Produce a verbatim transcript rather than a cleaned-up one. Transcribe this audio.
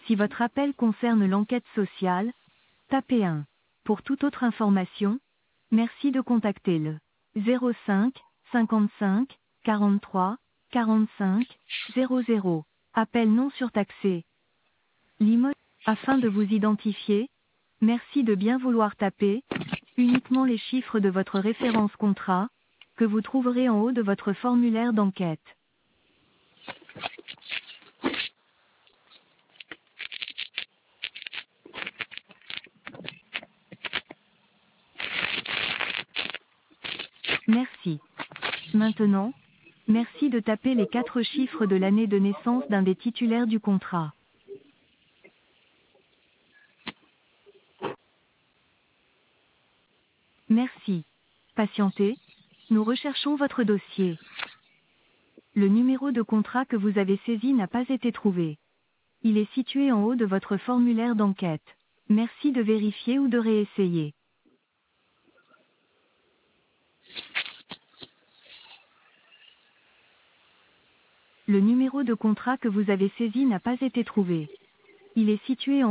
Si votre appel concerne l'enquête sociale, tapez un. Pour toute autre information, merci de contacter le zéro cinq, cinquante-cinq, quarante-trois, quarante-cinq, zéro zéro. Appel non surtaxé. Limo. Afin de vous identifier, merci de bien vouloir taper uniquement les chiffres de votre référence contrat, que vous trouverez en haut de votre formulaire d'enquête. Merci. Maintenant, merci de taper les quatre chiffres de l'année de naissance d'un des titulaires du contrat. Merci. Patientez, nous recherchons votre dossier. Le numéro de contrat que vous avez saisi n'a pas été trouvé. Il est situé en haut de votre formulaire d'enquête. Merci de vérifier ou de réessayer. Le numéro de contrat que vous avez saisi n'a pas été trouvé. Il est situé en